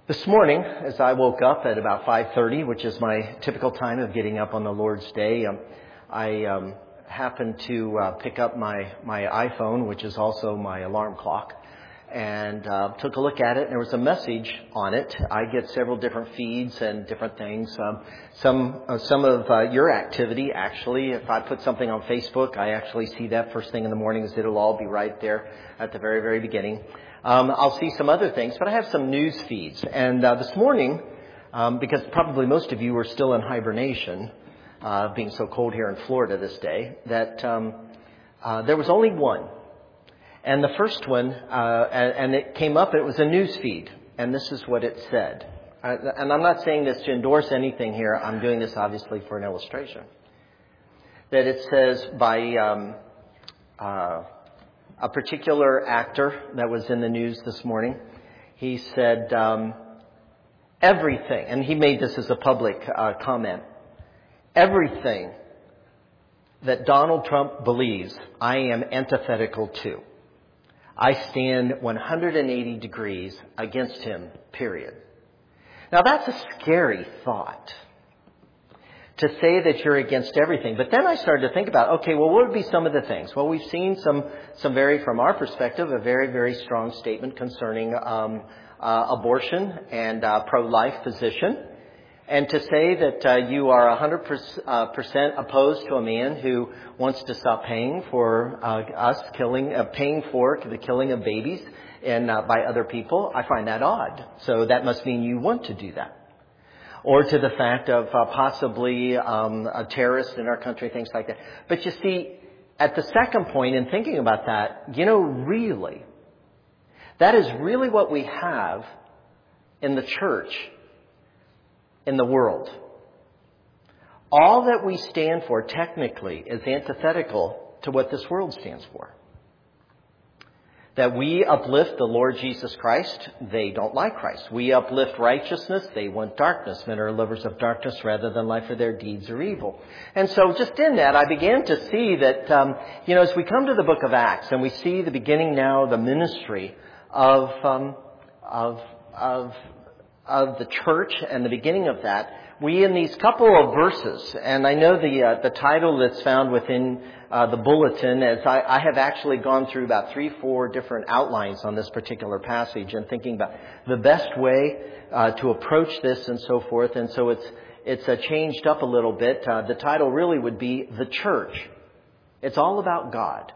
This morning, as I woke up at about 5:30, which is my typical time of getting up on the Lord's Day, I happened to pick up my iPhone, which is also my alarm clock, and took a look at it, and there was a message on it. I get several different feeds and different things. Some of your activity, actually, if I put something on Facebook, I actually see that first thing in the morning, as it'll all be right there at the very, very beginning. I'll see some other things, but I have some news feeds. And this morning, because probably most of you are still in hibernation, being so cold here in Florida this day, that there was only one. And the first one, and it came up, it was a news feed. And this is what it said. And I'm not saying this to endorse anything here. I'm doing this, obviously, for an illustration. That it says by a particular actor that was in the news this morning. He said, everything, and he made this as a public comment, everything that Donald Trump believes, I am antithetical to. I stand 180 degrees against him, period. Now that's a scary thought, to say that you're against everything. But then I started to think about, okay, well, what would be some of the things? Well, we've seen some very, from our perspective, a very, very strong statement concerning abortion and pro-life position. And to say that you are 100% opposed to a man who wants to stop paying for paying for the killing of babies and by other people, I find that odd. So that must mean you want to do that. Or to the fact of possibly a terrorist in our country, things like that. But you see, at the second point in thinking about that, really, that is really what we have in the church, in the world. All that we stand for, technically, is antithetical to what this world stands for. That we uplift the Lord Jesus Christ, they don't like Christ. We uplift righteousness, they want darkness. Men are lovers of darkness rather than light, for their deeds are evil. And so just in that, I began to see that, as we come to the book of Acts and we see the beginning now, the ministry of the church and the beginning of that, we in these couple of verses, and I know the title that's found within the bulletin, as I have actually gone through about 3-4 different outlines on this particular passage and thinking about the best way to approach this and so forth. And so it's changed up a little bit. The title really would be The Church. It's all about God.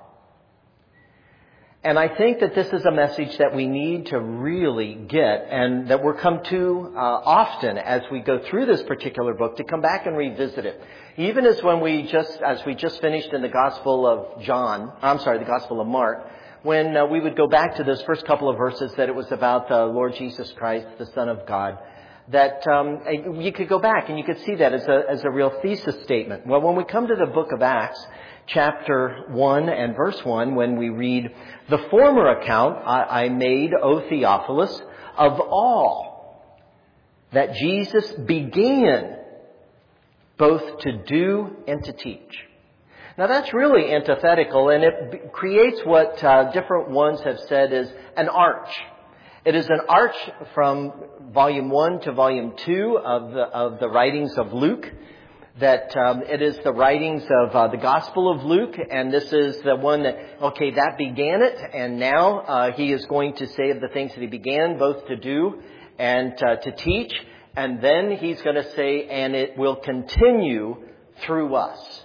And I think that this is a message that we need to really get, and that we're come to often as we go through this particular book, to come back and revisit it. Even as we just finished in the Gospel of the Gospel of Mark, when we would go back to those first couple of verses that it was about the Lord Jesus Christ, the Son of God, that you could go back and you could see that as a real thesis statement. Well, when we come to the book of Acts, chapter 1 and verse 1, when we read, the former account I made, O Theophilus, of all that Jesus began both to do and to teach. Now that's really antithetical, and it creates what different ones have said is an arch. It is an arch from volume 1 to volume 2 of the writings of Luke. That it is the writings of the Gospel of Luke, and this is the one that began it, and now he is going to say of the things that he began both to do and to teach, and then he's going to say, and it will continue through us.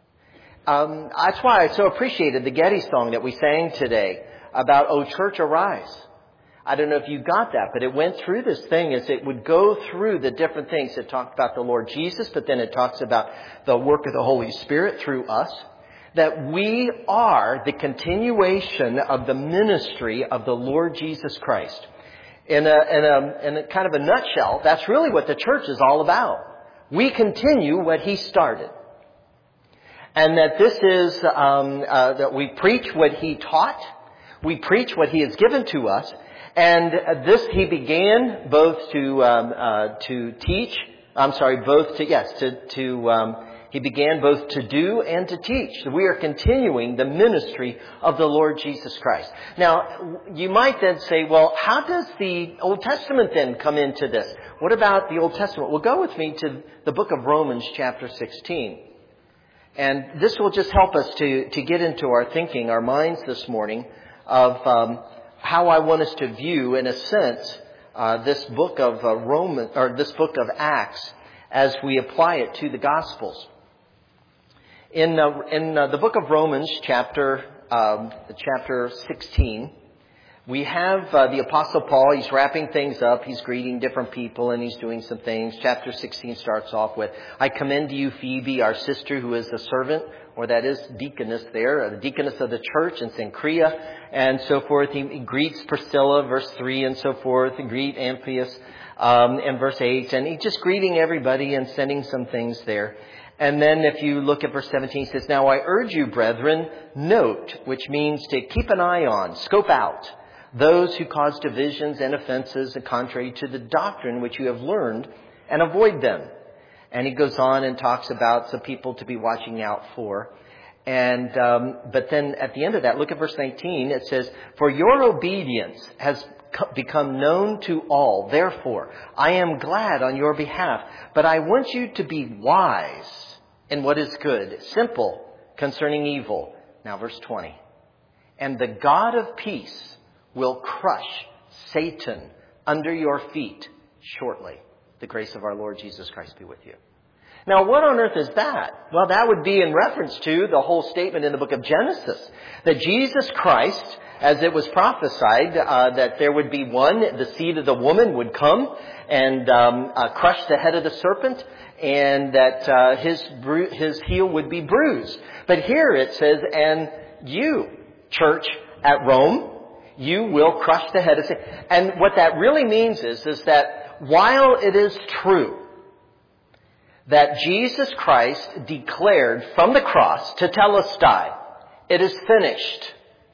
That's why I so appreciated the Getty song that we sang today about, O Church, Arise. I don't know if you got that, but it went through this thing as it would go through the different things. It talked about the Lord Jesus, but then it talks about the work of the Holy Spirit through us. That we are the continuation of the ministry of the Lord Jesus Christ. In a kind of a nutshell, that's really what the church is all about. We continue what he started. And that this is, that we preach what he taught. We preach what he has given to us. And this he began both to teach. I'm sorry, both to He began both to do and to teach. We are continuing the ministry of the Lord Jesus Christ. Now, you might then say, well, how does the Old Testament then come into this? What about the Old Testament? Well, go with me to the book of Romans chapter 16. And this will just help us to get into our thinking, our minds this morning of how I want us to view, in a sense, this book of this book of Acts as we apply it to the Gospels. In the book of Romans, chapter 16, we have the Apostle Paul. He's wrapping things up. He's greeting different people, and he's doing some things. Chapter 16 starts off with, I commend to you Phoebe, our sister, who is the servant, or that is deaconess there, the deaconess of the church in Cenchrea, and so forth. He greets Priscilla, verse 3, and so forth. He greets Amplias in verse 8, and he's just greeting everybody and sending some things there. And then if you look at verse 17, it says, now I urge you, brethren, note, which means to keep an eye on, scope out, those who cause divisions and offenses contrary to the doctrine which you have learned, and avoid them. And he goes on and talks about some people to be watching out for. And but then at the end of that, look at verse 19. It says, for your obedience has become known to all. Therefore, I am glad on your behalf. But I want you to be wise in what is good, simple concerning evil. Now verse 20. And the God of peace will crush Satan under your feet shortly. The grace of our Lord Jesus Christ be with you. Now, what on earth is that? Well, that would be in reference to the whole statement in the book of Genesis, that Jesus Christ, as it was prophesied, that there would be one, the seed of the woman would come and crush the head of the serpent, and that his heel would be bruised. But here it says, and you, church at Rome, you will crush the head of Satan. And what that really means is that while it is true that Jesus Christ declared from the cross to Telestai, it is finished.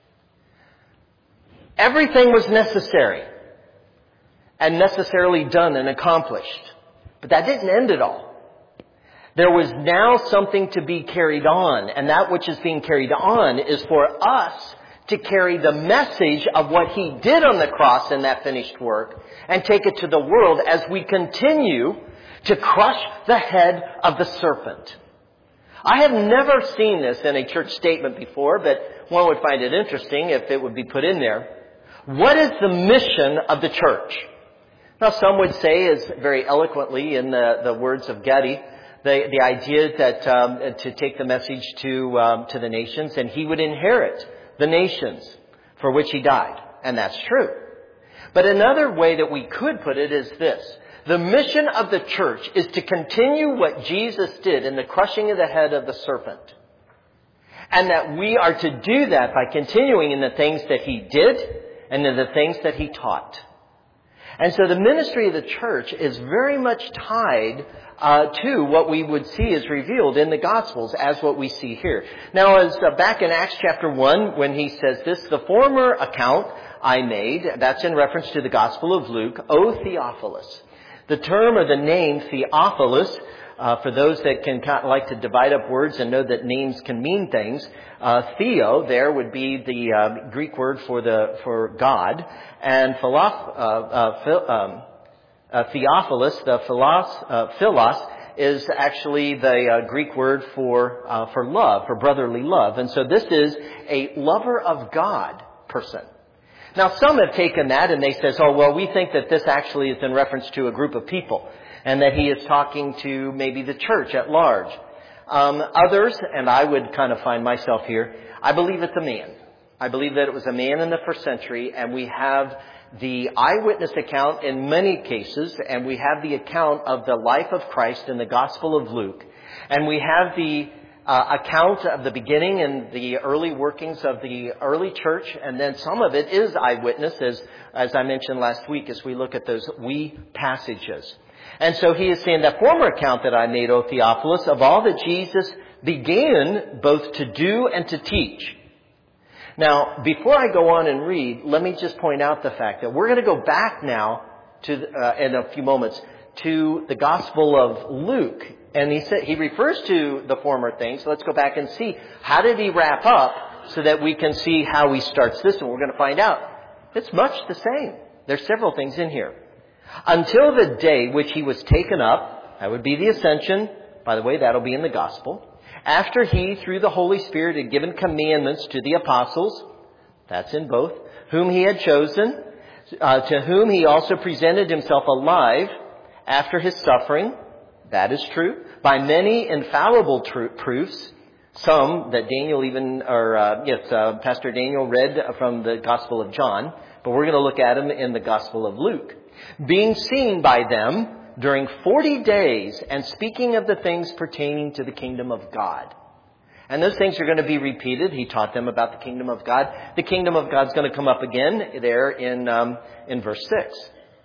Everything was necessary and necessarily done and accomplished. But that didn't end it all. There was now something to be carried on, and that which is being carried on is for us to carry the message of what He did on the cross in that finished work and take it to the world as we continue to crush the head of the serpent. I have never seen this in a church statement before, but one would find it interesting if it would be put in there. What is the mission of the church? Now, some would say, as very eloquently in the words of Getty, the idea that to take the message to the nations, and He would inherit the nations for which He died. And that's true. But another way that we could put it is this. The mission of the church is to continue what Jesus did in the crushing of the head of the serpent. And that we are to do that by continuing in the things that He did and in the things that He taught. And so the ministry of the church is very much tied to what we would see is revealed in the Gospels as what we see here. Now, as back in Acts chapter 1, when he says this, the former account I made, that's in reference to the Gospel of Luke, O Theophilus. The term or the name Theophilus, for those that can like to divide up words and know that names can mean things, Theo there would be the Greek word for God, and Theophilus, the philos, is actually the Greek word for love, for brotherly love, and so this is a lover of God person. Now, some have taken that and they says, oh, well, we think that this actually is in reference to a group of people and that he is talking to maybe the church at large. Others, and I would kind of find myself here, I believe it's a man. I believe that it was a man in the first century, and we have the eyewitness account in many cases, and we have the account of the life of Christ in the Gospel of Luke, and we have the account of the beginning and the early workings of the early church, and then some of it is eyewitness, as I mentioned last week, as we look at those we passages. And so he is saying that former account that I made, O Theophilus, of all that Jesus began both to do and to teach. Now, before I go on and read, let me just point out the fact that we're going to go back now to in a few moments to the Gospel of Luke. And he refers to the former things. So let's go back and see, how did he wrap up so that we can see how he starts this one. We're going to find out it's much the same. There's several things in here. Until the day which he was taken up, that would be the ascension. By the way, that'll be in the Gospel. After he, through the Holy Spirit, had given commandments to the apostles, that's in both, whom he had chosen, to whom he also presented himself alive after his suffering, that is true, by many infallible proofs, some that Daniel Pastor Daniel read from the Gospel of John, but we're going to look at them in the Gospel of Luke. Being seen by them during 40 days and speaking of the things pertaining to the kingdom of God. And those things are going to be repeated. He taught them about the kingdom of God. The kingdom of God's going to come up again there in verse 6.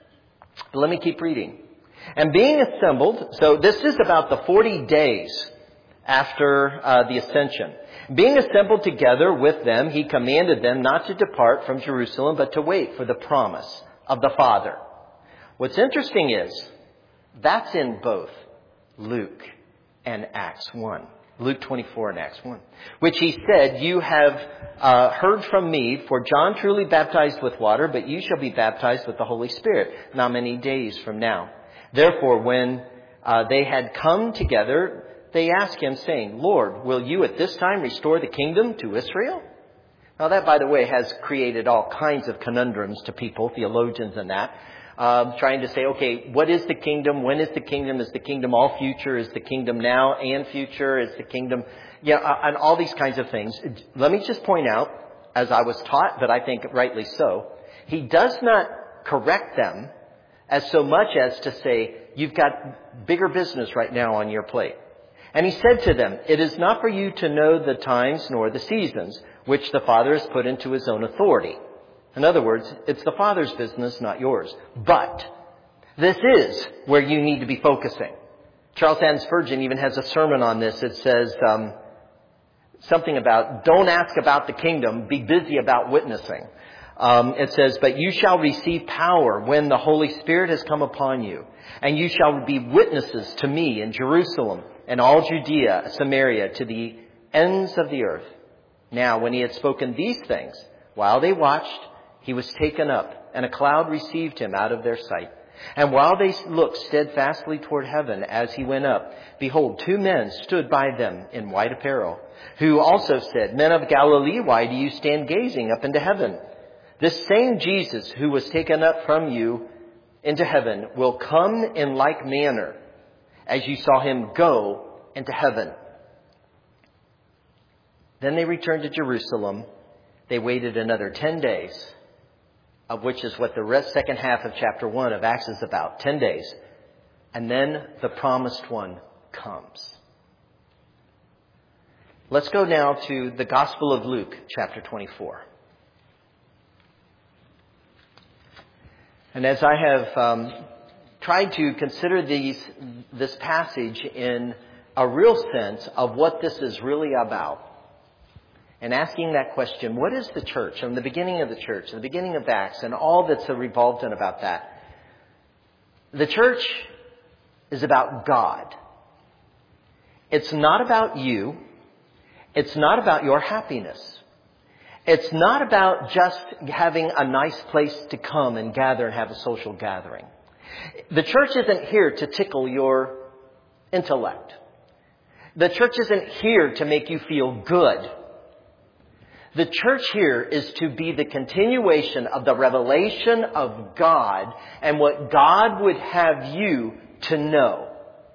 But let me keep reading. And being assembled, so this is about the 40 days after the ascension. Being assembled together with them, he commanded them not to depart from Jerusalem, but to wait for the promise of the Father. What's interesting is, that's in both Luke and Acts 1. Luke 24 and Acts 1. Which he said, you have heard from me, for John truly baptized with water, but you shall be baptized with the Holy Spirit not many days from now. Therefore, when they had come together, they asked him, saying, Lord, will you at this time restore the kingdom to Israel? Now that, by the way, has created all kinds of conundrums to people, theologians and that. Trying to say, okay, what is the kingdom? When is the kingdom? Is the kingdom all future? Is the kingdom now and future? Is the kingdom... and all these kinds of things. Let me just point out, as I was taught, but I think rightly so, he does not correct them as so much as to say, you've got bigger business right now on your plate. And he said to them, it is not for you to know the times nor the seasons, which the Father has put into his own authority. In other words, it's the Father's business, not yours. But this is where you need to be focusing. Charles Haddon Spurgeon even has a sermon on this. It says something about, don't ask about the kingdom, be busy about witnessing. It says, but you shall receive power when the Holy Spirit has come upon you, and you shall be witnesses to me in Jerusalem and all Judea, Samaria, to the ends of the earth. Now, when he had spoken these things, while they watched, he was taken up, and a cloud received him out of their sight. And while they looked steadfastly toward heaven as he went up, behold, 2 men stood by them in white apparel, who also said, Men of Galilee, why do you stand gazing up into heaven? This same Jesus who was taken up from you into heaven will come in like manner as you saw him go into heaven. Then they returned to Jerusalem. They waited another 10 days, of which is what the second half of chapter 1 of Acts is about, 10 days. And then the promised one comes. Let's go now to the Gospel of Luke, chapter 24. And as I have tried to consider this passage in a real sense of what this is really about, and asking that question, what is the church? From the beginning of the church, the beginning of Acts, and all that's revolved in about that. The church is about God. It's not about you. It's not about your happiness. It's not about just having a nice place to come and gather and have a social gathering. The church isn't here to tickle your intellect. The church isn't here to make you feel good. The church here is to be the continuation of the revelation of God and what God would have you to know.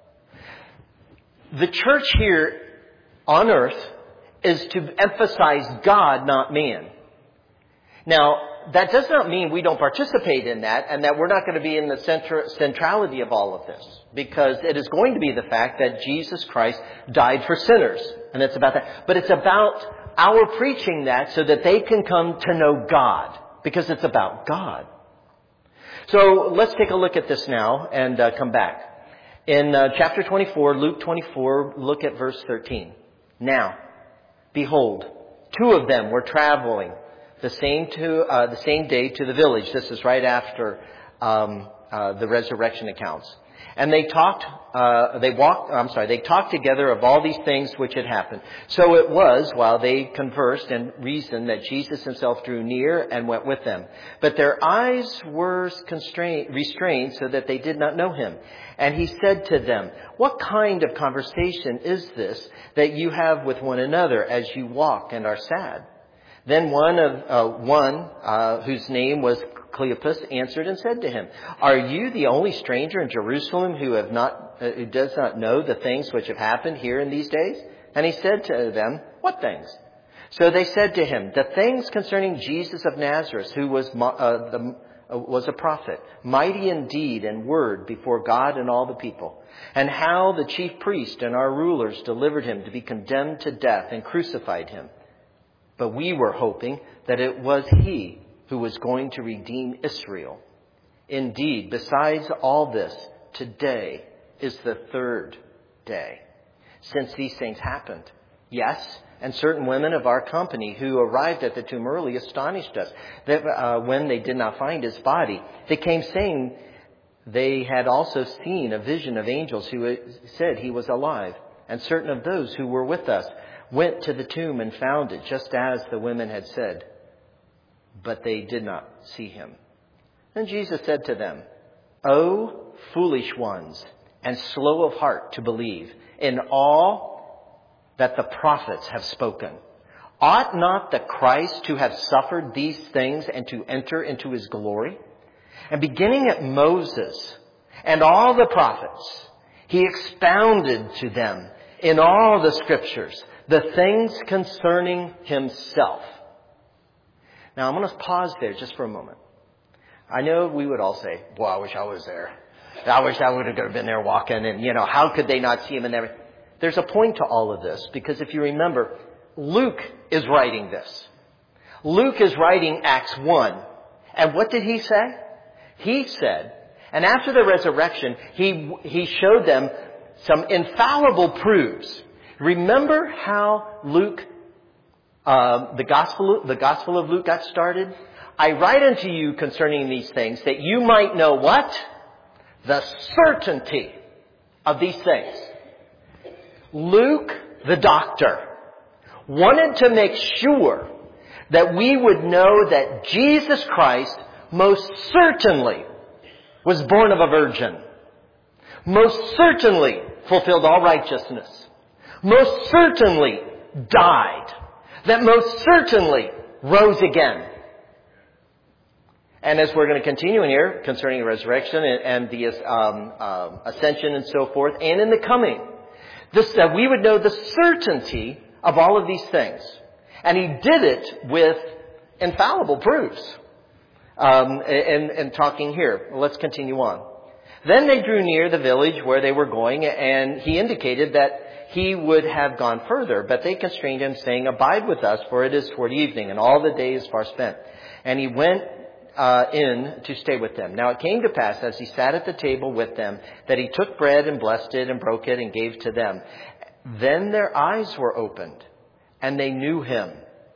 The church here on earth is to emphasize God, not man. Now, that does not mean we don't participate in that and that we're not going to be in the centrality of all of this, because it is going to be the fact that Jesus Christ died for sinners, and it's about that. But it's about our preaching that so that they can come to know God, because it's about God. So let's take a look at this now and come back. In chapter 24, Luke 24, look at verse 13. Now, behold, 2 of them were traveling the same day to the village. This is right after the resurrection accounts. And they talked together of all these things which had happened. So it was, while they conversed and reasoned, that Jesus himself drew near and went with them. But their eyes were restrained so that they did not know him. And he said to them, "What kind of conversation is this that you have with one another as you walk and are sad?" Then one whose name was Cleopas answered and said to him, "Are you the only stranger in Jerusalem who does not know the things which have happened here in these days?" And he said to them, "What things?" So they said to him, "The things concerning Jesus of Nazareth, who was a prophet, mighty in deed and word before God and all the people, and how the chief priest and our rulers delivered him to be condemned to death and crucified him. But we were hoping that it was he who was going to redeem Israel. Indeed, besides all this, today is the third day since these things happened. Yes, and certain women of our company who arrived at the tomb early astonished us that when they did not find his body, they came saying they had also seen a vision of angels who said he was alive. And certain of those who were with us went to the tomb and found it just as the women had said, but they did not see him." Then Jesus said to them, "O foolish ones, and slow of heart to believe in all that the prophets have spoken. Ought not the Christ to have suffered these things and to enter into his glory?" And beginning at Moses and all the prophets, he expounded to them in all the scriptures the things concerning himself. Now I'm going to pause there just for a moment. I know we would all say, "Boy, I wish I was there. I wish I would have been there walking, and how could they not see him and everything?" There's a point to all of this, because if you remember, Luke is writing this. Luke is writing Acts 1. And what did he say? He said, and after the resurrection, he showed them some infallible proofs. Remember how Luke, the Gospel of Luke got started? "I write unto you concerning these things, that you might know" what? The certainty of these things. Luke, the doctor, wanted to make sure that we would know that Jesus Christ most certainly was born of a virgin, most certainly fulfilled all righteousness, most certainly died, that most certainly rose again. And as we're going to continue in here concerning the resurrection and the ascension and so forth, and in the coming, that we would know the certainty of all of these things. And he did it with infallible proofs. And talking here. Let's continue on. Then they drew near the village where they were going, and he indicated that he would have gone further, but they constrained him, saying, "Abide with us, for it is toward evening, and all the day is far spent." And he went in to stay with them. Now it came to pass, as he sat at the table with them, that he took bread and blessed it and broke it and gave to them. Then their eyes were opened, and they knew him.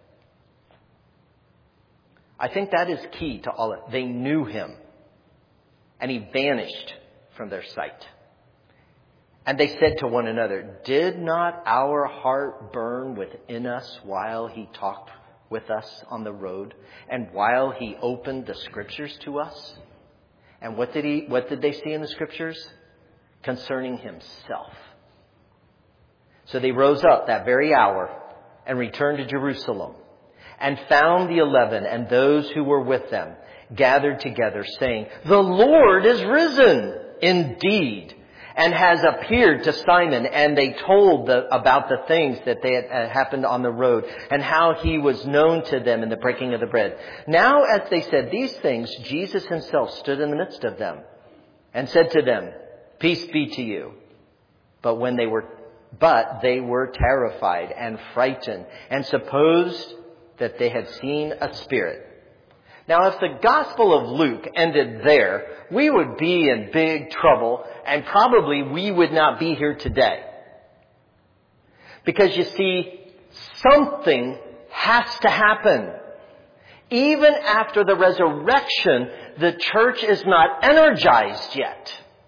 I think that is key to all of it. They knew him, and he vanished from their sight. And they said to one another, "Did not our heart burn within us while he talked with us on the road, and while he opened the scriptures to us?" And what did they see in the scriptures? Concerning himself. So they rose up that very hour and returned to Jerusalem, and found the 11 and those who were with them gathered together, saying, "The Lord is risen indeed, and has appeared to Simon." And they told about the things that they had happened on the road, and how he was known to them in the breaking of the bread. Now as they said these things, Jesus himself stood in the midst of them, and said to them, "Peace be to you." But they were terrified and frightened, and supposed that they had seen a spirit. Now, if the Gospel of Luke ended there, we would be in big trouble, and probably we would not be here today. Because you see, something has to happen. Even after the resurrection, the church is not energized yet.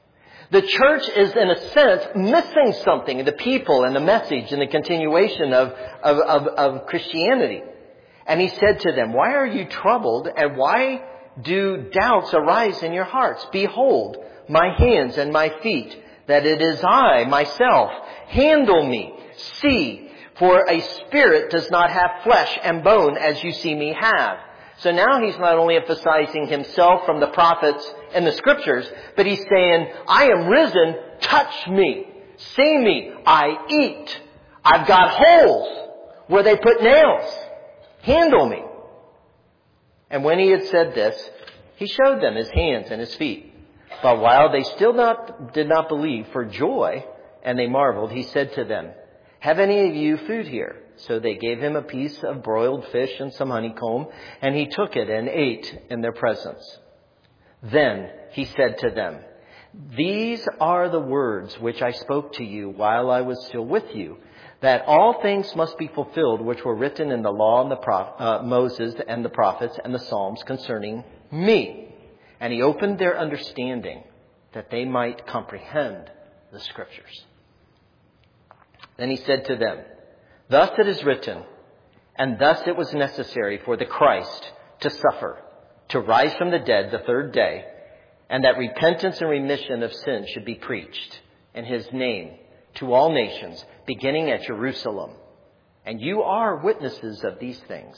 The church is, in a sense, missing something in the people and the message and the continuation of Christianity. And he said to them, why are you troubled, and why do doubts arise in your hearts? Behold, my hands and my feet, that it is I, myself. Handle me. See, for a spirit does not have flesh and bone as you see me have. So now he's not only emphasizing himself from the prophets and the scriptures, but he's saying, I am risen, touch me, see me, I eat. I've got holes where they put nails. Handle me. And when he had said this, he showed them his hands and his feet. But while they still did not believe for joy, and they marveled, he said to them, have any of you food here? So they gave him a piece of broiled fish and some honeycomb, and he took it and ate in their presence. Then he said to them, these are the words which I spoke to you while I was still with you, that all things must be fulfilled which were written in the law and Moses and the prophets and the Psalms concerning me. And he opened their understanding that they might comprehend the scriptures. Then he said to them, thus it is written, and thus it was necessary for the Christ to suffer, to rise from the dead the third day, and that repentance and remission of sin should be preached in his name to all nations, beginning at Jerusalem. And you are witnesses of these things.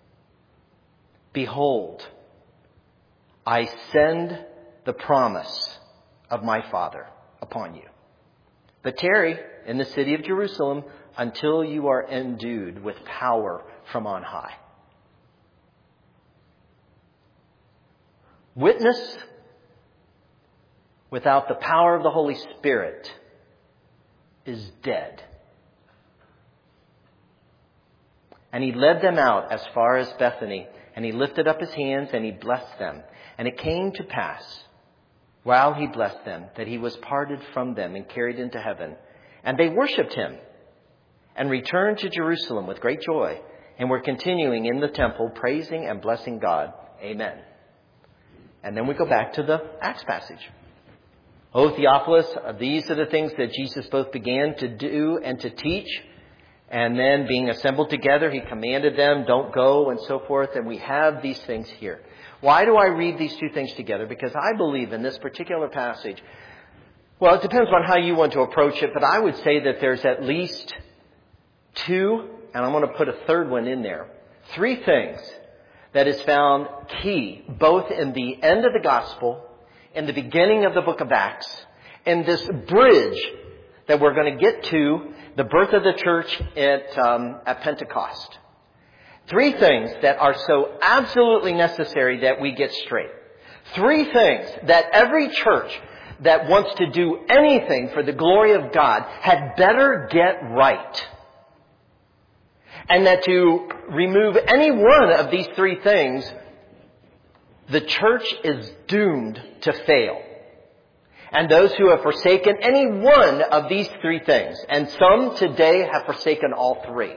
Behold, I send the promise of my Father upon you. But tarry in the city of Jerusalem until you are endued with power from on high. Witness without the power of the Holy Spirit is dead. And he led them out as far as Bethany, and he lifted up his hands and he blessed them. And it came to pass, while he blessed them, that he was parted from them and carried into heaven. And they worshipped him and returned to Jerusalem with great joy, and were continuing in the temple, praising and blessing God. Amen. And then we go back to the Acts passage. O Theophilus, these are the things that Jesus both began to do and to teach. And then being assembled together, he commanded them, don't go, and so forth. And we have these things here. Why do I read these two things together? Because I believe in this particular passage, well, it depends on how you want to approach it, but I would say that there's at least two, and I'm going to put a third one in there, three things that is found key, both in the end of the gospel, in the beginning of the book of Acts, in this bridge that we're going to get to the birth of the church at Pentecost. Three things that are so absolutely necessary that we get straight. Three things that every church that wants to do anything for the glory of God had better get right. And that to remove any one of these three things, the church is doomed to fail. And those who have forsaken any one of these three things, and some today have forsaken all three,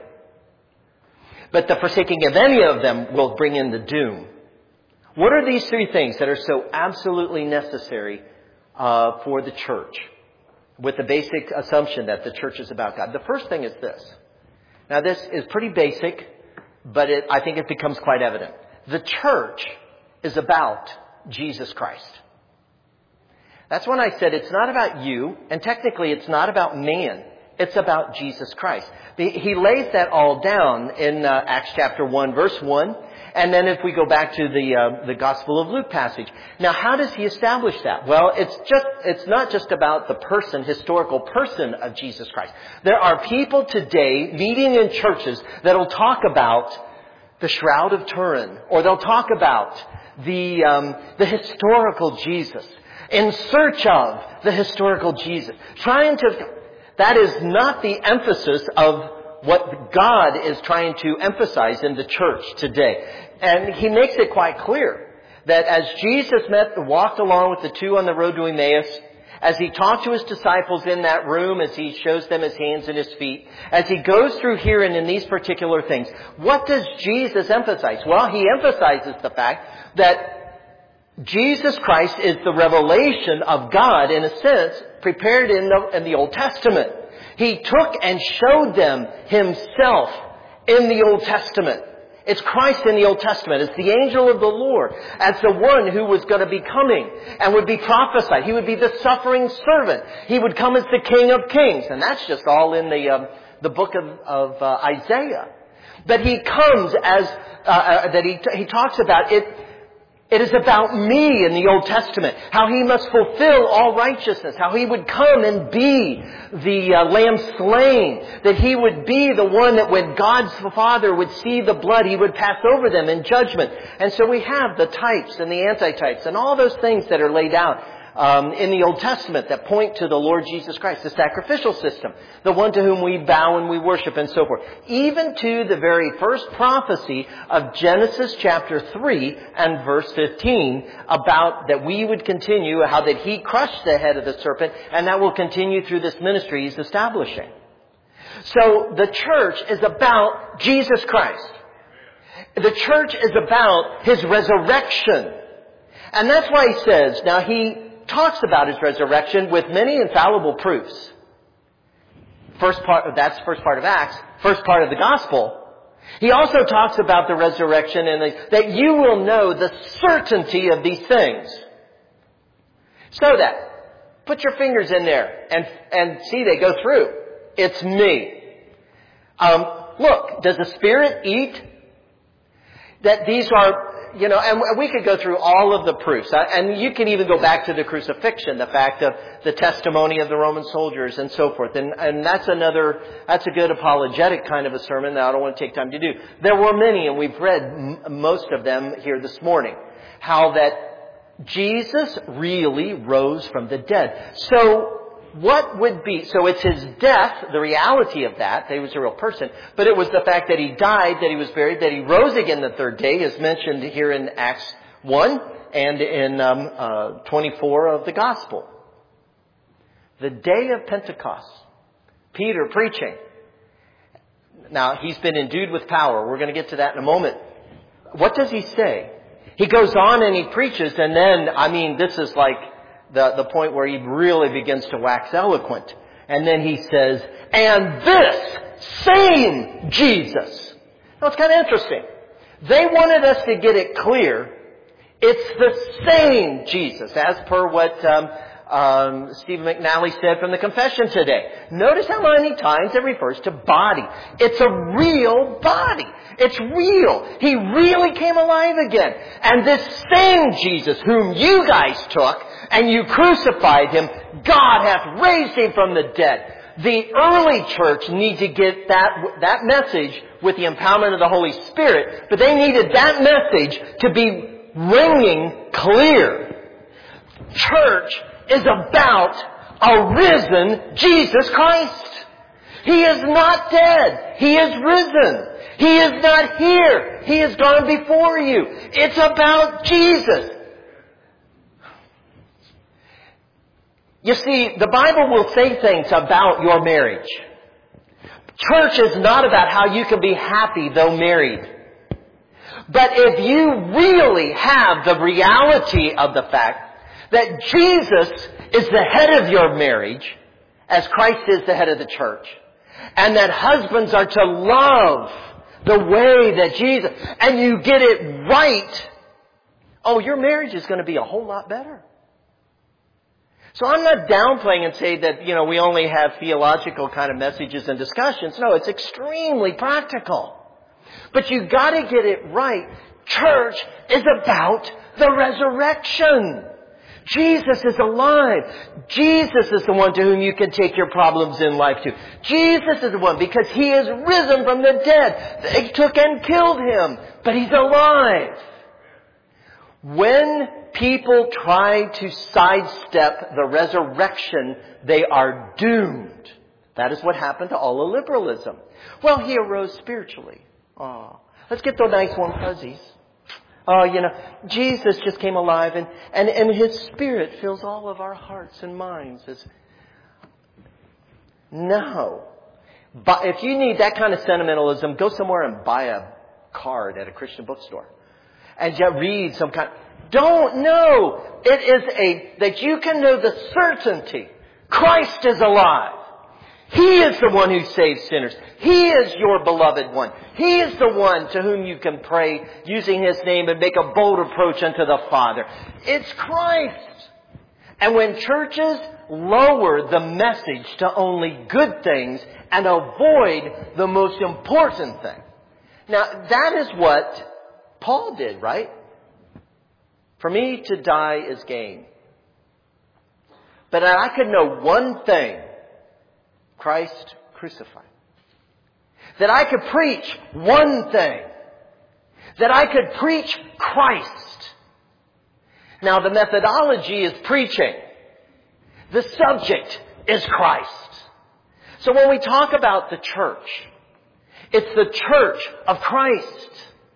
but the forsaking of any of them will bring in the doom. What are these three things that are so absolutely necessary for the church, with the basic assumption that the church is about God? The first thing is this. Now, this is pretty basic, but I think it becomes quite evident. The church is about Jesus Christ. That's when I said it's not about you, and technically it's not about man. It's about Jesus Christ. He lays that all down in Acts chapter 1, verse 1. And then if we go back to the Gospel of Luke passage. Now, how does he establish that? Well, it's not just about the historical person of Jesus Christ. There are people today meeting in churches that'll talk about the Shroud of Turin, or they'll talk about the historical Jesus, in search of the historical Jesus, that is not the emphasis of what God is trying to emphasize in the church today. And he makes it quite clear that as Jesus walked along with the two on the road to Emmaus, as he talked to his disciples in that room, as he shows them his hands and his feet, as he goes through here and in these particular things, what does Jesus emphasize? Well, he emphasizes the fact that Jesus Christ is the revelation of God, in a sense, prepared in the Old Testament. He took and showed them Himself in the Old Testament. It's Christ in the Old Testament. It's the angel of the Lord as the one who was going to be coming and would be prophesied. He would be the suffering servant. He would come as the King of Kings. And that's just all in the book of Isaiah. But He comes as, He talks about it. It is about me in the Old Testament, how He must fulfill all righteousness, how He would come and be the Lamb slain, that He would be the one that when God's Father would see the blood, He would pass over them in judgment. And so we have the types and the antitypes and all those things that are laid out in the Old Testament that point to the Lord Jesus Christ, the sacrificial system, the one to whom we bow and we worship and so forth. Even to the very first prophecy of Genesis chapter 3 and verse 15 about that we would continue, how that He crushed the head of the serpent, and that will continue through this ministry He's establishing. So the church is about Jesus Christ. The church is about His resurrection. And that's why He says, now He talks about His resurrection with many infallible proofs. That's first part of Acts, first part of the gospel. He also talks about the resurrection and that you will know the certainty of these things. So that, put your fingers in there and see they go through. It's me. Look, does the Spirit eat? That these are, and we could go through all of the proofs. And you can even go back to the crucifixion, the fact of the testimony of the Roman soldiers and so forth. And that's a good apologetic kind of a sermon that I don't want to take time to do. There were many, and we've read most of them here this morning, how that Jesus really rose from the dead. So it's His death, the reality of that He was a real person, but it was the fact that He died, that He was buried, that He rose again the third day, as mentioned here in Acts 1 and in 24 of the Gospel. The day of Pentecost, Peter preaching. Now, he's been endued with power. We're going to get to that in a moment. What does he say? He goes on and he preaches, and then, this is like the point where he really begins to wax eloquent. And then he says, and this same Jesus. Now it's kind of interesting. They wanted us to get it clear. It's the same Jesus, as per what Stephen McNally said from the confession today. Notice how many times it refers to body. It's a real body. It's real. He really came alive again. And this same Jesus whom you guys took and you crucified Him, God hath raised Him from the dead. The early church needed to get that message with the empowerment of the Holy Spirit, but they needed that message to be ringing clear. Church is about a risen Jesus Christ. He is not dead. He is risen. He is not here. He has gone before you. It's about Jesus. You see, the Bible will say things about your marriage. Church is not about how you can be happy though married. But if you really have the reality of the fact that Jesus is the head of your marriage, as Christ is the head of the church, and that husbands are to love the way that Jesus, and you get it right, your marriage is going to be a whole lot better. So I'm not downplaying and say that, we only have theological kind of messages and discussions. No, it's extremely practical. But you got to get it right. Church is about the resurrection. Jesus is alive. Jesus is the one to whom you can take your problems in life to. Jesus is the one because He is risen from the dead. They took and killed Him, but He's alive. When people try to sidestep the resurrection, they are doomed. That is what happened to all of liberalism. Well, He arose spiritually. Let's get those nice warm fuzzies. Jesus just came alive and His Spirit fills all of our hearts and minds. No. But if you need that kind of sentimentalism, go somewhere and buy a card at a Christian bookstore. And read some kind. Don't know. It is that you can know the certainty. Christ is alive. He is the one who saves sinners. He is your beloved one. He is the one to whom you can pray using His name and make a bold approach unto the Father. It's Christ. And when churches lower the message to only good things and avoid the most important thing. Now, that is what Paul did, right? For me to die is gain. But I could know one thing. Christ crucified. That I could preach one thing. That I could preach Christ. Now the methodology is preaching. The subject is Christ. So when we talk about the church, it's the church of Christ.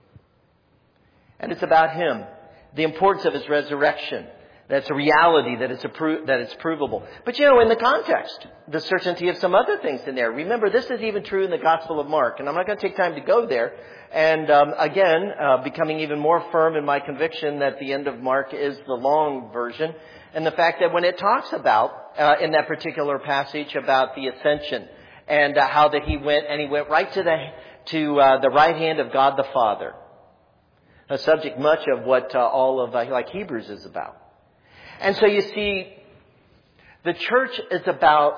And it's about Him. The importance of His resurrection. That's a reality, that it's provable. But in the context, the certainty of some other things in there. Remember, this is even true in the Gospel of Mark. And I'm not going to take time to go there. And again, becoming even more firm in my conviction that the end of Mark is the long version. And the fact that when it talks about, in that particular passage, about the ascension, and how that He went right to the right hand of God the Father. A subject much of what all of Hebrews is about. And so you see, the church is about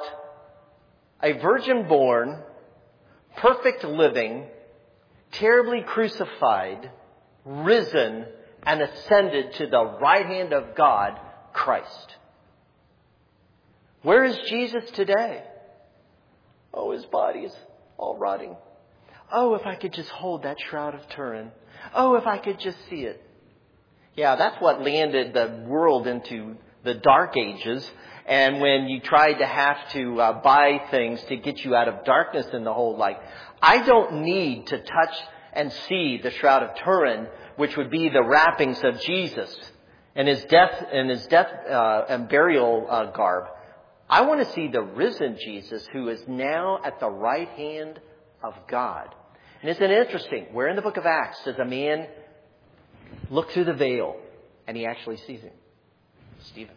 a virgin born, perfect living, terribly crucified, risen, and ascended to the right hand of God, Christ. Where is Jesus today? Oh, His body is all rotting. Oh, if I could just hold that shroud of Turin. Oh, if I could just see it. Yeah, that's what landed the world into the dark ages. And when you tried to have to buy things to get you out of darkness in the whole life. I don't need to touch and see the Shroud of Turin, which would be the wrappings of Jesus and His death and burial garb. I want to see the risen Jesus who is now at the right hand of God. And isn't it interesting? Where in the book of Acts does a man look through the veil, and he actually sees Him? Stephen.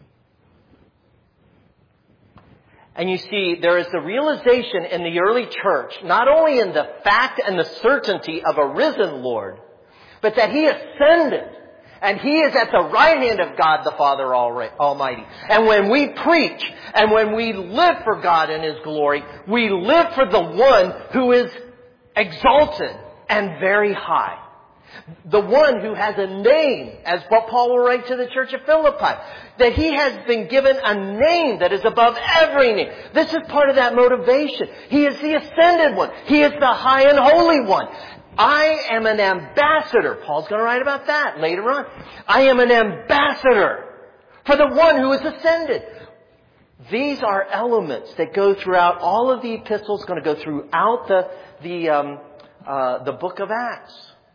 And you see, there is the realization in the early church, not only in the fact and the certainty of a risen Lord, but that He ascended, and He is at the right hand of God the Father Almighty. And when we preach, and when we live for God in His glory, we live for the one who is exalted and very high. The one who has a name, as Paul will write to the church of Philippi, that he has been given a name that is above every name. This is part of that motivation. He is the ascended one. He is the high and holy one. I am an ambassador. Paul's going to write about that later on. I am an ambassador for the one who is ascended. These are elements that go throughout all of the epistles, going to go throughout the book of Acts.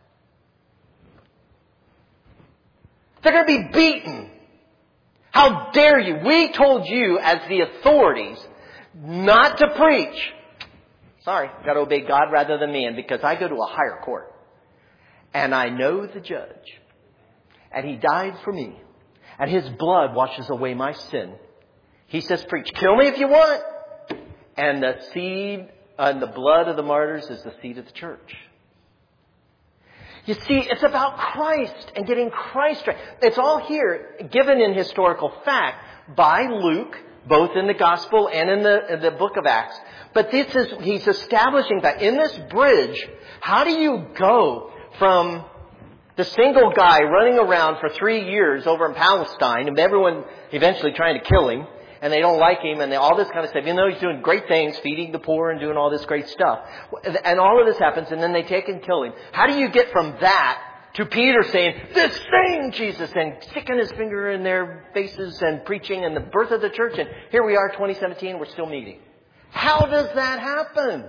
They're going to be beaten. How dare you? We told you as the authorities not to preach. Sorry, got to obey God rather than man because I go to a higher court. And I know the judge. And He died for me. And His blood washes away my sin. He says, preach. Kill me if you want. And the seed and the blood of the martyrs is the seed of the church. You see, it's about Christ and getting Christ right. It's all here given in historical fact by Luke, both in the Gospel and in the book of Acts. But he's establishing that in this bridge, how do you go from the single guy running around for 3 years over in Palestine and everyone eventually trying to kill him, and they don't like him, and all this kind of stuff, even though he's doing great things, feeding the poor and doing all this great stuff. And all of this happens, and then they take and kill him. How do you get from that to Peter saying, this same Jesus, and sticking his finger in their faces and preaching and the birth of the church, and here we are, 2017, we're still meeting. How does that happen?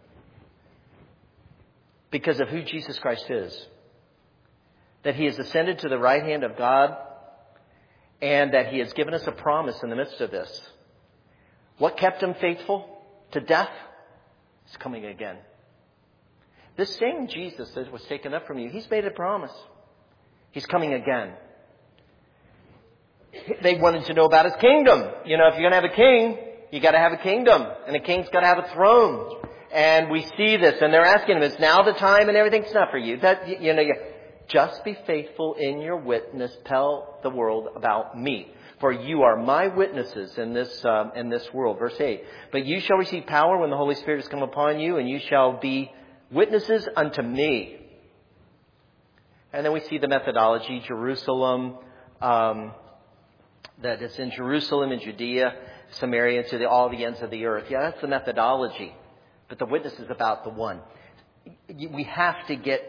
Because of who Jesus Christ is. That He has ascended to the right hand of God, and that He has given us a promise in the midst of this. What kept Him faithful to death is coming again. This same Jesus that was taken up from you, He's made a promise. He's coming again. They wanted to know about His kingdom. If you're going to have a king, you got to have a kingdom. And a king's got to have a throne. And we see this. And they're asking Him, is now the time and everything's not for you? Just be faithful in your witness. Tell the world about me. For you are my witnesses in this world. Verse 8. But you shall receive power when the Holy Spirit has come upon you, and you shall be witnesses unto me. And then we see the methodology, Jerusalem, that it's in Jerusalem and Judea, Samaria, to all the ends of the earth. Yeah, that's the methodology. But the witness is about the one. We have to get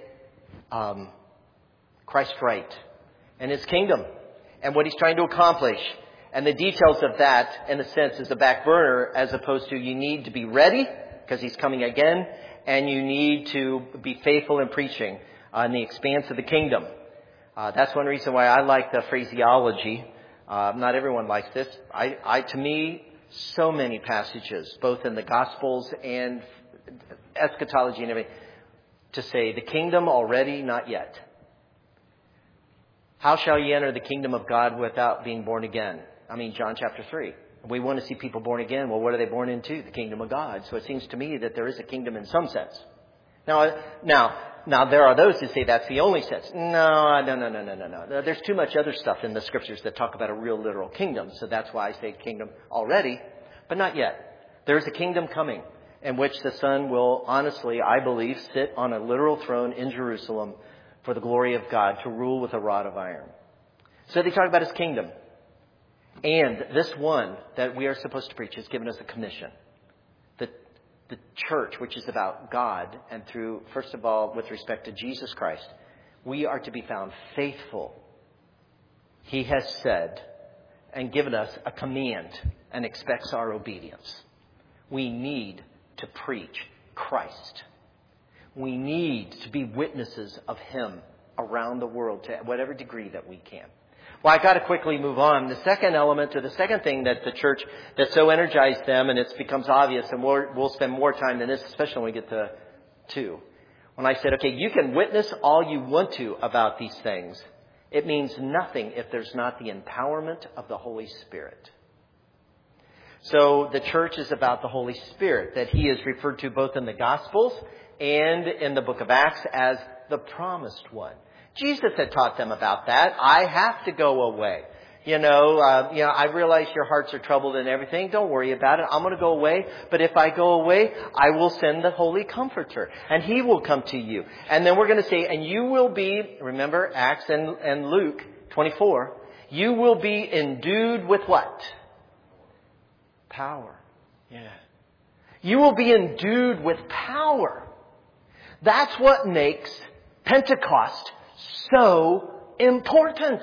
Christ right and His kingdom and what He's trying to accomplish. And the details of that, in a sense, is a back burner, as opposed to you need to be ready because He's coming again, and you need to be faithful in preaching in the expanse of the kingdom. That's one reason why I like the phraseology. Not everyone likes this. To me, so many passages, both in the Gospels and eschatology and everything, to say the kingdom already, not yet. How shall ye enter the kingdom of God without being born again? John chapter 3. We want to see people born again. Well, what are they born into? The kingdom of God. So it seems to me that there is a kingdom in some sense. Now, there are those who say that's the only sense. No. There's too much other stuff in the Scriptures that talk about a real literal kingdom. So that's why I say kingdom already, but not yet. There is a kingdom coming in which the Son will, honestly, I believe, sit on a literal throne in Jerusalem for the glory of God, to rule with a rod of iron. So they talk about His kingdom. And this one that we are supposed to preach has given us a commission. The church, which is about God, and through, first of all, with respect to Jesus Christ, we are to be found faithful. He has said and given us a command and expects our obedience. We need to preach Christ. We need to be witnesses of Him around the world to whatever degree that we can. Well, I got to quickly move on. The second element, or the second thing that the church, that so energized them, and it becomes obvious, and we'll spend more time than this, especially when we get to 2. When I said, okay, you can witness all you want to about these things, it means nothing if there's not the empowerment of the Holy Spirit. So the church is about the Holy Spirit, that He is referred to both in the Gospels and in the book of Acts as the promised one. Jesus had taught them about that. I have to go away. I realize your hearts are troubled and everything. Don't worry about it. I'm going to go away. But if I go away, I will send the Holy Comforter, and He will come to you. And then we're going to say, and you will be, remember Acts and Luke 24, you will be endued with what? Power. Yeah. You will be endued with power. That's what makes Pentecost so important.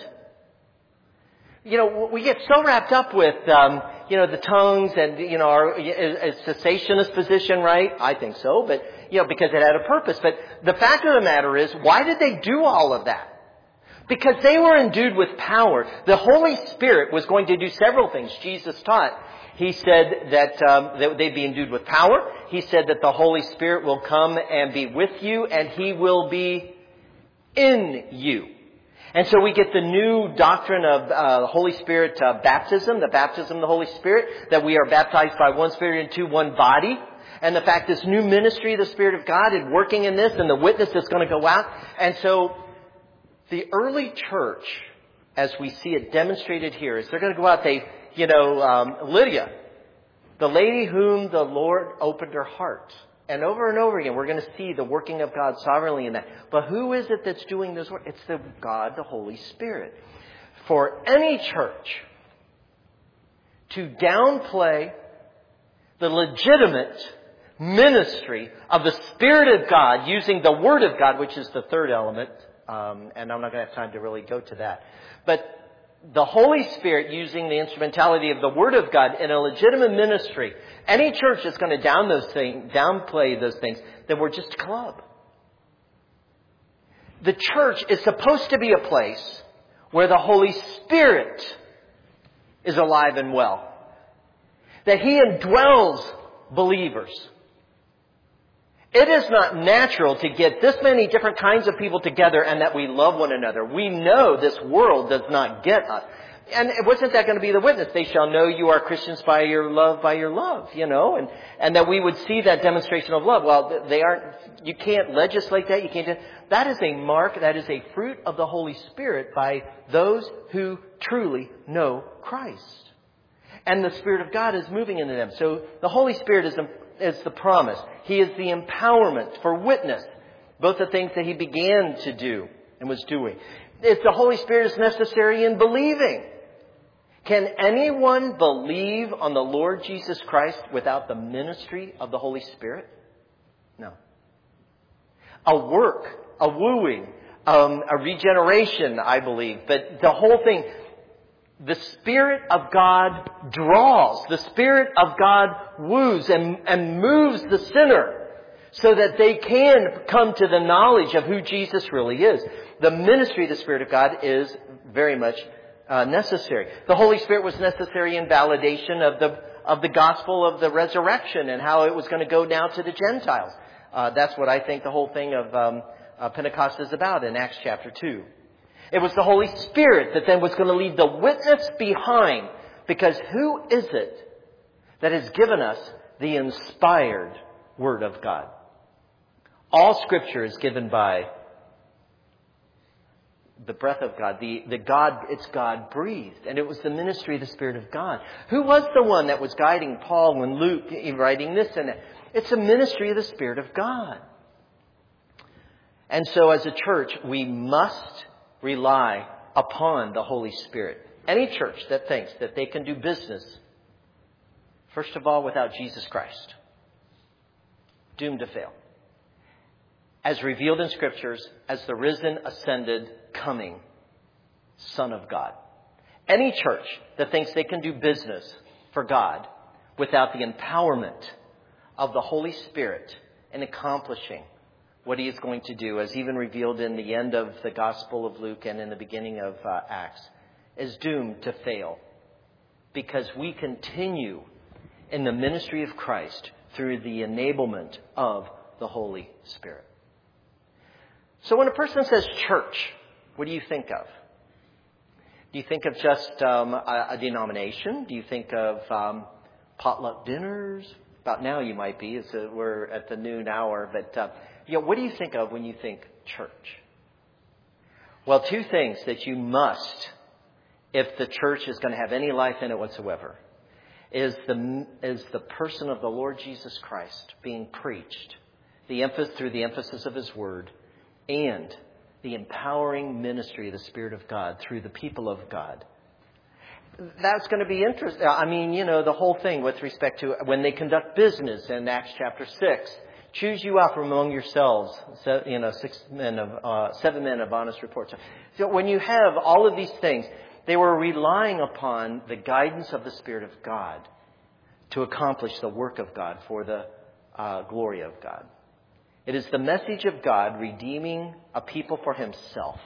We get so wrapped up with, the tongues and, our cessationist position, right? I think so, but, because it had a purpose. But the fact of the matter is, why did they do all of that? Because they were endued with power. The Holy Spirit was going to do several things. Jesus taught. He said that they'd be endued with power. He said that the Holy Spirit will come and be with you, and He will be in you. And so we get the new doctrine of Holy Spirit baptism, the baptism of the Holy Spirit, that we are baptized by one Spirit into one body. And the fact this new ministry of the Spirit of God is working in this, and the witness that's going to go out. And so the early church, as we see it demonstrated here, is they're going to go out. Lydia, the lady whom the Lord opened her heart. And over again, we're going to see the working of God sovereignly in that. But who is it that's doing this work? It's the God, the Holy Spirit. For any church to downplay the legitimate ministry of the Spirit of God using the Word of God, which is the third element, and I'm not going to have time to really go to that. But the Holy Spirit using the instrumentality of the Word of God in a legitimate ministry, any church that's going to downplay those things, then we're just a club. The church is supposed to be a place where the Holy Spirit is alive and well. That He indwells believers. It is not natural to get this many different kinds of people together and that we love one another. We know this world does not get us. And wasn't that going to be the witness? They shall know you are Christians by your love, you know, and that we would see that demonstration of love. Well, they aren't, you can't legislate that, you can't do that. Is a mark, that is a fruit of the Holy Spirit by those who truly know Christ. And the Spirit of God is moving into them. So the Holy Spirit is the promise. He is the empowerment for witness. Both the things that He began to do and was doing. If the Holy Spirit is necessary in believing. Can anyone believe on the Lord Jesus Christ without the ministry of the Holy Spirit? No. A work, a wooing, a regeneration, I believe. But the whole thing, the Spirit of God draws. The Spirit of God woos and moves the sinner so that they can come to the knowledge of who Jesus really is. The ministry of the Spirit of God is very much necessary. The Holy Spirit was necessary in validation of the gospel of the resurrection and how it was going to go down to the Gentiles. That's what I think the whole thing of Pentecost is about in Acts chapter 2. It was the Holy Spirit that then was going to leave the witness behind, because who is it that has given us the inspired Word of God? All Scripture is given by the breath of God, the God, it's God breathed. And it was the ministry of the Spirit of God. Who was the one that was guiding Paul and Luke in writing this and that? It's a ministry of the Spirit of God. And so as a church, we must rely upon the Holy Spirit. Any church that thinks that they can do business, first of all, without Jesus Christ, doomed to fail. As revealed in Scriptures, as the risen, ascended, coming Son of God. Any church that thinks they can do business for God without the empowerment of the Holy Spirit in accomplishing what He is going to do, as even revealed in the end of the Gospel of Luke and in the beginning of Acts, is doomed to fail. Because we continue in the ministry of Christ through the enablement of the Holy Spirit. So when a person says church, what do you think of? Do you think of just a denomination? Do you think of potluck dinners? About now you might be. We're at the noon hour. But what do you think of when you think church? Well, two things that you must, if the church is going to have any life in it whatsoever, is the person of the Lord Jesus Christ being preached, through the emphasis of His Word, and the empowering ministry of the Spirit of God through the people of God. That's going to be interesting. I mean, the whole thing with respect to when they conduct business in Acts chapter 6. Choose you out from among yourselves, 7 men of honest report. So when you have all of these things, they were relying upon the guidance of the Spirit of God to accomplish the work of God for the glory of God. It is the message of God redeeming a people for Himself.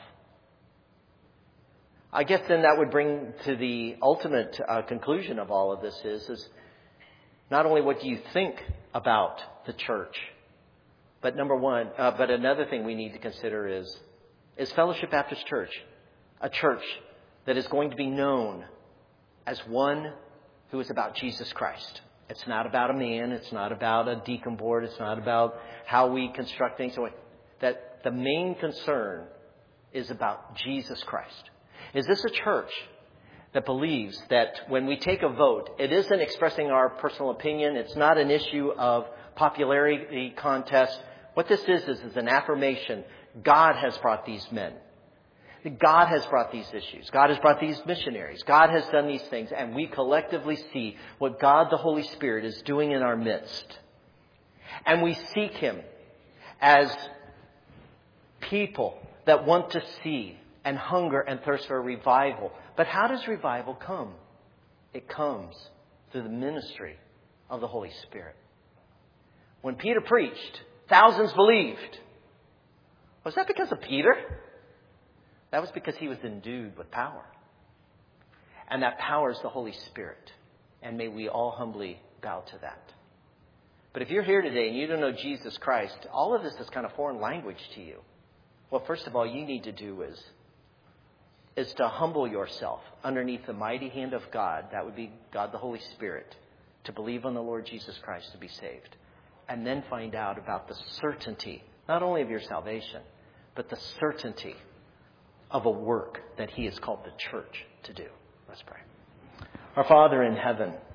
I guess then that would bring to the ultimate conclusion of all of this is not only what do you think about the church, but but another thing we need to consider is Fellowship Baptist Church, a church that is going to be known as one who is about Jesus Christ. It's not about a man. It's not about a deacon board. It's not about how we construct things. That the main concern is about Jesus Christ. Is this a church that believes that when we take a vote, it isn't expressing our personal opinion. It's not an issue of popularity contest. What this is an affirmation. God has brought these men. God has brought these issues. God has brought these missionaries. God has done these things. And we collectively see what God, the Holy Spirit, is doing in our midst. And we seek Him as people that want to see and hunger and thirst for a revival. But how does revival come? It comes through the ministry of the Holy Spirit. When Peter preached, thousands believed. Was that because of Peter? That was because he was endued with power. And that power is the Holy Spirit. And may we all humbly bow to that. But if you're here today and you don't know Jesus Christ, all of this is kind of foreign language to you. Well, first of all, you need to do is to humble yourself underneath the mighty hand of God, that would be God the Holy Spirit, to believe on the Lord Jesus Christ to be saved. And then find out about the certainty, not only of your salvation, but the certainty of a work that He has called the church to do. Let's pray. Our Father in heaven,